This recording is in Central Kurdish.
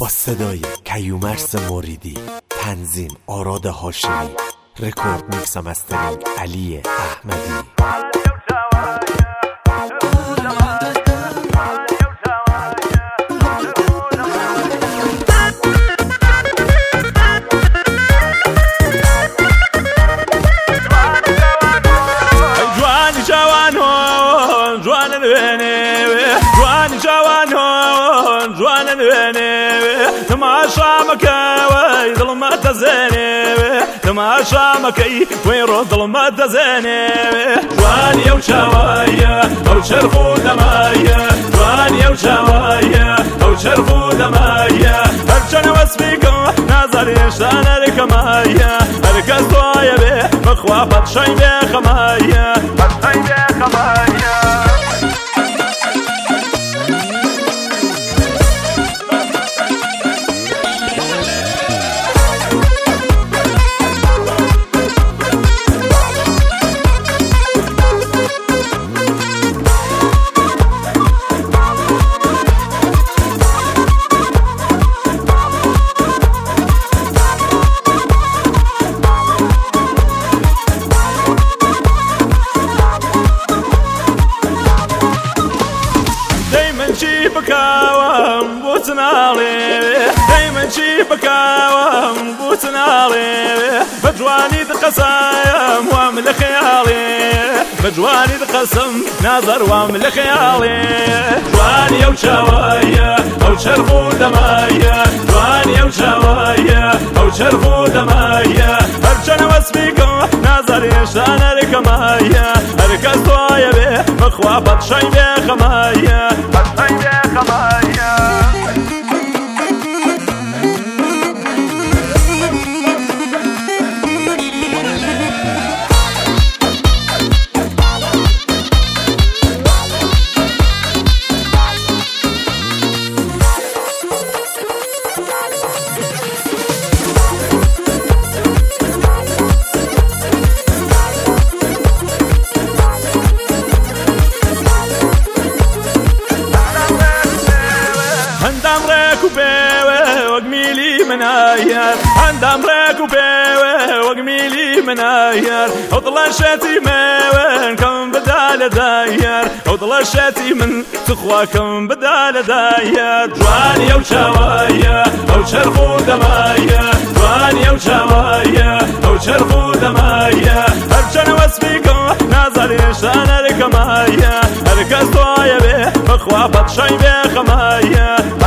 با صدای کیومرث مریدی، تنظیم آراد هاشمی، رکورد میکس و مسترینگ علی احمدی. تماشا مكاوي ظلمات زيني تماشا مكي ويرو ظلمات زيني جواني وشوايا او شرفو دمايا جواني وشوايا او شرفو دمايا ارجنا واسبيكم نازل شان الكمايا اركز طايا به مخوافة شي بخمايا شي بخمايا بكاوم بوتنالي دايما شي بكاوم بوتنالي بجواني دقسايم وامل خيالي بجواني دقسم ناظر وامل خيالي جواني او شوايا او شرفو دمايا جواني او شوايا او شرفو دمايا ارجنا واسبيكم ناظر يشان الكمايا اركز طايا به مخوافة شي بخمايا عندم ريكو بيوي وقميلي مناير وطلشتي ميوين كم بدال داير وطلشتي من تخواكم بدال داير جواني او شوايا او شرفو دمايا جواني او شوايا او شرفو دمايا ارجنا واسبيكم نازل يشان الكمايا اركز طايا به مخوافة شي بخمايا